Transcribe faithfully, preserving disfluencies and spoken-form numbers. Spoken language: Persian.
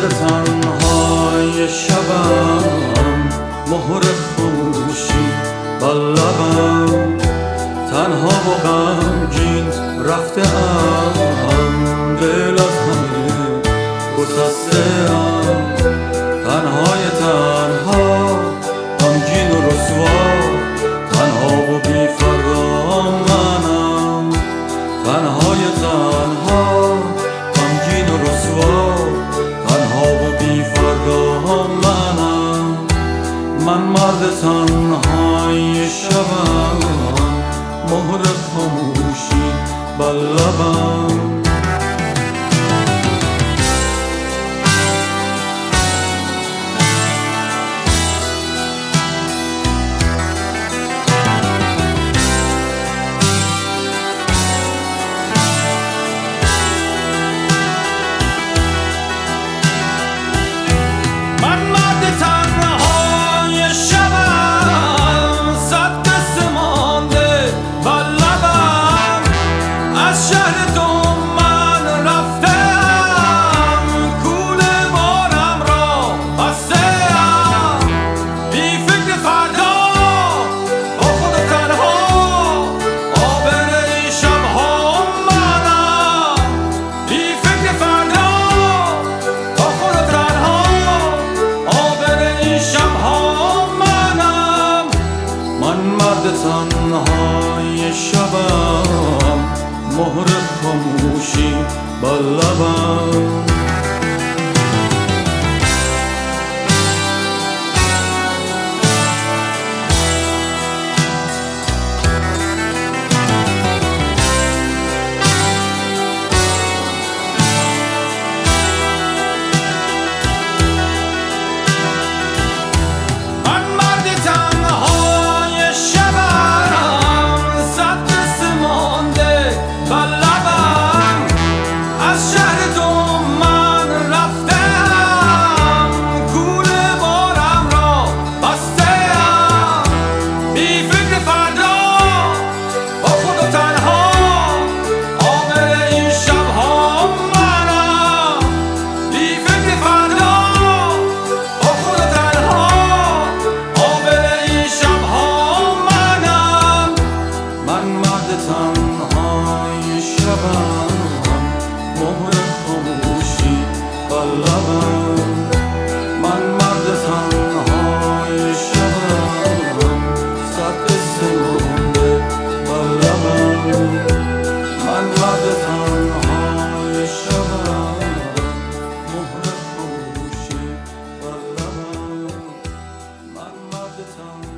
مرد تنهای شبم، مهر خاموشی بر لبم، تنها و غمگین رفته ام، دل از همه گسسته ام، تنهای تنها، غمگین و رسوا، تنها و بی فرام منم، تنهای تنها، غمگین و رسوا، تنها و بی فرام منم. من مرد تنهای شبم، مهر خاموشی بر لبم. تنهای شبم، مهر خاموشی بر لبم. تنهای شبم، مهر خاموشی بر لبم. من مرد تنهای شبم، صد قصه مونده بر لبم. من مرد تنهای شبم، مهر خاموشی بر لبم. من مرد تنهای